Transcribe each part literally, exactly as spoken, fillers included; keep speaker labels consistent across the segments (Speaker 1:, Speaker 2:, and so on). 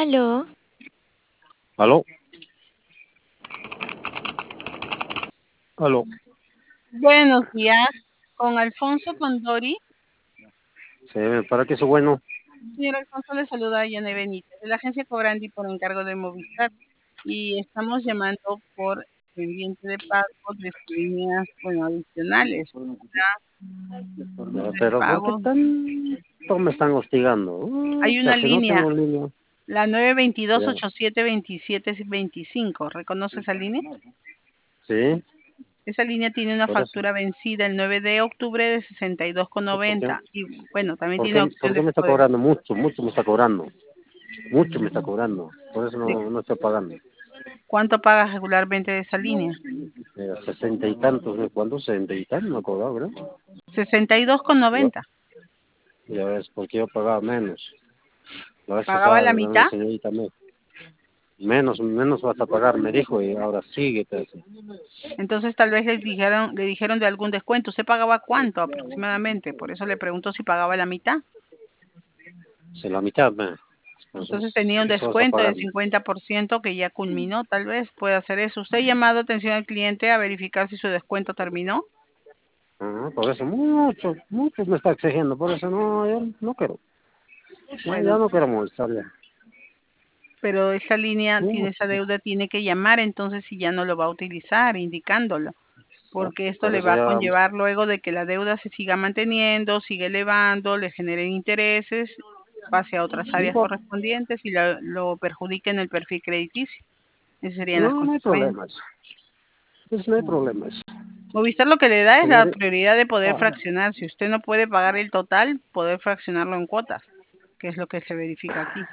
Speaker 1: Aló,
Speaker 2: ¿Aló? ¿Aló?
Speaker 3: Buenos días, con Alfonso Condori.
Speaker 2: Sí, ¿para qué es bueno?
Speaker 3: Señor Alfonso, le saluda a Yane Benítez, de la agencia Cobrandi por encargo de Movistar. Y estamos llamando por pendiente de pago de sus líneas, bueno, adicionales.
Speaker 2: Ya,
Speaker 3: De
Speaker 2: pero ¿por qué
Speaker 3: pago.
Speaker 2: tanto me están hostigando? Uh,
Speaker 3: Hay una
Speaker 2: casi no
Speaker 3: línea,
Speaker 2: tengo línea.
Speaker 3: la nueve veintidós,
Speaker 2: Ya.
Speaker 3: ochenta y siete, veintisiete, veinticinco. ¿Reconoce esa línea?
Speaker 2: Sí,
Speaker 3: Esa línea tiene una
Speaker 2: por eso.
Speaker 3: factura vencida el nueve de octubre de sesenta y dos con
Speaker 2: ¿Por qué?
Speaker 3: noventa. Y bueno, también
Speaker 2: ¿Por
Speaker 3: tiene
Speaker 2: qué,
Speaker 3: opción
Speaker 2: por qué
Speaker 3: de
Speaker 2: me está
Speaker 3: poder,
Speaker 2: cobrando mucho? Mucho me está cobrando. Mucho me está cobrando. Por eso
Speaker 3: de
Speaker 2: no, no estoy pagando.
Speaker 3: cuánto paga regularmente de esa línea.
Speaker 2: Eh, sesenta y tantos, ¿no? ¿Cuándo? Sesenta y tantos me ha cobrado, ¿verdad?
Speaker 3: sesenta y dos con
Speaker 2: Ya,
Speaker 3: noventa.
Speaker 2: ya ves, porque yo pagaba menos. La vez
Speaker 3: ¿Pagaba
Speaker 2: pasada
Speaker 3: la
Speaker 2: la
Speaker 3: mitad?
Speaker 2: señorita me menos, menos vas a pagar, me dijo, y ahora sigue. Pues.
Speaker 3: Entonces tal vez le dijeron, le dijeron de algún descuento. ¿Usted pagaba cuánto aproximadamente? Por eso le pregunto si pagaba la mitad.
Speaker 2: Se la mitad, me. Entonces,
Speaker 3: Entonces tenía un
Speaker 2: eso vas a
Speaker 3: descuento del
Speaker 2: pagar.
Speaker 3: cincuenta por ciento que ya culminó, tal vez puede hacer eso. ¿Usted ha llamado atención al cliente a verificar si su descuento terminó?
Speaker 2: Ajá, por eso mucho, mucho me está exigiendo, por eso no, yo no quiero. No,
Speaker 3: Bueno,
Speaker 2: ya no quiero molestar ya.
Speaker 3: pero esa línea tiene esa
Speaker 2: Mucho.
Speaker 3: deuda, tiene que llamar entonces si ya no lo va a utilizar, indicándolo. Porque esto
Speaker 2: Por
Speaker 3: le
Speaker 2: eso
Speaker 3: va a
Speaker 2: ya,
Speaker 3: conllevar luego de que la deuda se siga manteniendo, sigue elevando, le generen intereses, pase a otras
Speaker 2: no
Speaker 3: áreas
Speaker 2: importa.
Speaker 3: correspondientes y lo, lo perjudique en el perfil crediticio. Esas serían las
Speaker 2: No, no hay
Speaker 3: consecuencias.
Speaker 2: problemas. Pues no hay problemas.
Speaker 3: Movistar lo que le da es la
Speaker 2: Señor,
Speaker 3: prioridad de poder
Speaker 2: ah,
Speaker 3: fraccionar. Si usted no puede pagar el total, poder fraccionarlo en cuotas, que es lo que se verifica aquí.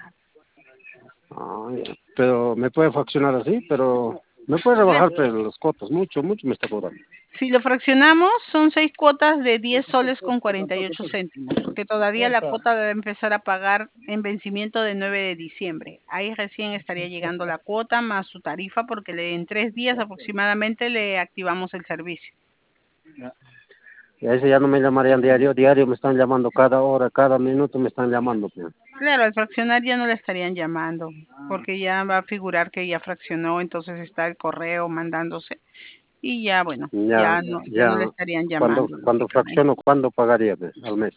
Speaker 2: ah, ya. Pero me puede fraccionar así, pero me puede rebajar pero los costos, mucho, mucho me está cobrando.
Speaker 3: Si lo fraccionamos, son seis cuotas de diez soles con cuarenta y ocho céntimos, porque todavía la cuota debe empezar a pagar en vencimiento de nueve de diciembre. Ahí recién estaría llegando la cuota más su tarifa, porque le, en tres días aproximadamente le activamos el servicio.
Speaker 2: Y a ese ya no me llamarían diario, diario me están llamando cada hora, cada minuto me están llamando. Pues.
Speaker 3: Claro, al fraccionar ya no le estarían llamando, porque ya va a figurar que ya fraccionó, entonces está el correo mandándose y ya, bueno,
Speaker 2: Ya,
Speaker 3: ya no, ya no le
Speaker 2: ya,
Speaker 3: estarían
Speaker 2: cuando,
Speaker 3: llamando,
Speaker 2: cuando
Speaker 3: lógicamente.
Speaker 2: fracciono, ¿cuándo pagaría pues, al mes?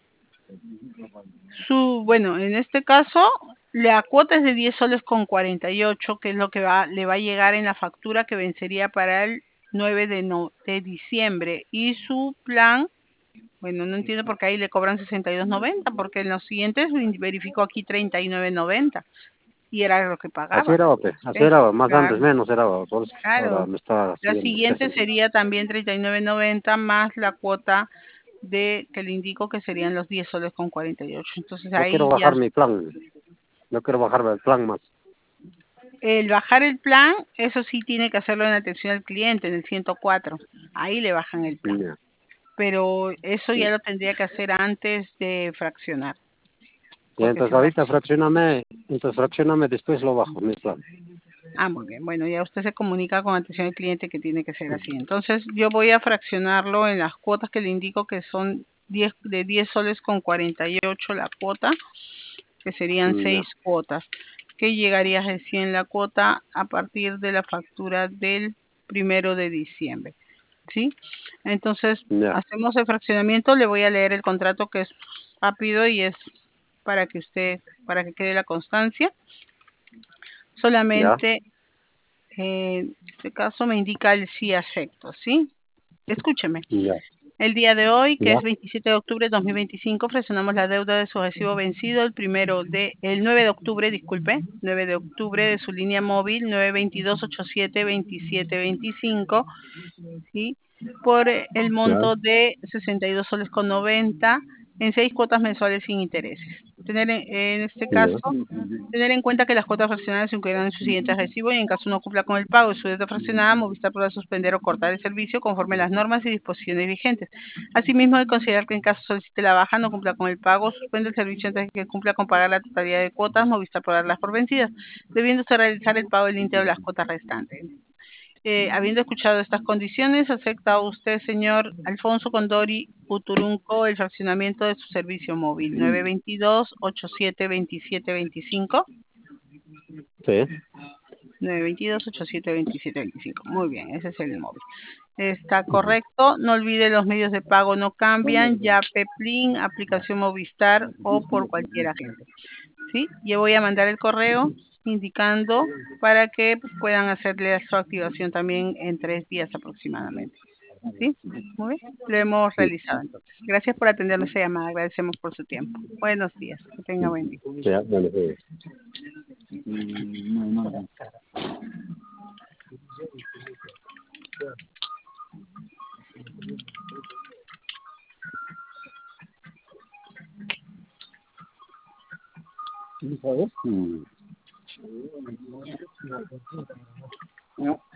Speaker 3: Su, bueno, en este caso, la cuota es de diez soles con cuarenta y ocho, que es lo que va, le va a llegar en la factura que vencería para el nueve de, no, de diciembre. Y su plan, bueno, no entiendo por qué ahí le cobran sesenta y dos noventa, porque en los siguientes verificó aquí treinta y nueve noventa. Y era lo que
Speaker 2: Así
Speaker 3: pagaba.
Speaker 2: era, pues, así
Speaker 3: Es,
Speaker 2: era, más
Speaker 3: claro,
Speaker 2: antes, menos era, por eso ahora
Speaker 3: claro.
Speaker 2: me está
Speaker 3: La
Speaker 2: haciendo
Speaker 3: siguiente
Speaker 2: sesenta.
Speaker 3: sería también treinta y nueve noventa más la cuota de que le indico que serían los diez soles con cuarenta y ocho. Entonces
Speaker 2: Yo quiero
Speaker 3: ahí ya
Speaker 2: bajar mi plan, yo quiero bajar el plan más.
Speaker 3: el bajar el plan, eso sí tiene que hacerlo en atención al cliente, en el ciento cuatro. Ahí le bajan el plan.
Speaker 2: Ya,
Speaker 3: Pero eso
Speaker 2: ya.
Speaker 3: ya lo tendría que hacer antes de fraccionar.
Speaker 2: Ya,
Speaker 3: Porque
Speaker 2: entonces
Speaker 3: se va.
Speaker 2: ahorita fraccioname, entonces fraccioname, después lo bajo, mi plan.
Speaker 3: Ah, muy bien. Bueno, ya usted se comunica con atención al cliente que tiene que ser así. Entonces yo voy a fraccionarlo en las cuotas que le indico que son diez, de diez soles con cuarenta y ocho la cuota, que serían
Speaker 2: Ya,
Speaker 3: seis cuotas, que llegaría recién la cuota a partir de la factura del primero de diciembre. ¿Sí? Entonces
Speaker 2: ya,
Speaker 3: hacemos el fraccionamiento. Le voy a leer el contrato, que es rápido y es para que usted, para que quede la constancia.
Speaker 2: ya,
Speaker 3: Solamente en este caso me indica el sí acepto, ¿sí? Escúcheme.
Speaker 2: ya,
Speaker 3: El día de hoy, que
Speaker 2: ya,
Speaker 3: es veintisiete de octubre de dos mil veinticinco, fraccionamos la deuda de su recibo vencido el primero de, el nueve de octubre, disculpe, nueve de octubre de su línea móvil nueve veintidós, ochenta y siete, veintisiete veinticinco, ¿sí? Por el
Speaker 2: ya.
Speaker 3: monto de sesenta y dos soles con noventa en seis cuotas mensuales sin intereses. Tener en, en este caso,
Speaker 2: Ya.
Speaker 3: tener en cuenta que las cuotas fraccionadas se incluirán en su siguiente recibo y en caso no cumpla con el pago de su deuda fraccionada, Movistar podrá suspender o cortar el servicio conforme a las normas y disposiciones vigentes. Asimismo, de considerar que en caso solicite la baja, no cumpla con el pago, suspende el servicio antes de que cumpla con pagar la totalidad de cuotas, Movistar podrá darlas por vencidas, debiéndose realizar el pago del íntegro de las cuotas restantes. Eh, habiendo escuchado estas condiciones, ¿acepta usted, señor Alfonso Condori Uturunco, el fraccionamiento de su servicio móvil nueve veintidós, ochenta y siete, veintisiete veinticinco?
Speaker 2: Sí.
Speaker 3: nueve dos dos, ocho siete dos siete dos cinco. Muy bien, ese es el móvil. Está correcto. No olvide los medios de pago no cambian. Yape, Plin, aplicación Movistar o por cualquier agente. ¿Sí? Yo voy a mandar el correo indicando para que puedan hacerle su activación también en tres días aproximadamente. ¿Sí? Muy bien. Lo hemos
Speaker 2: Sí.
Speaker 3: realizado entonces. Gracias por atender nuestra llamada. Agradecemos por su tiempo. Buenos días. Que tenga buen día.
Speaker 2: Ya, bueno, sí. ¿Sabes? Mm.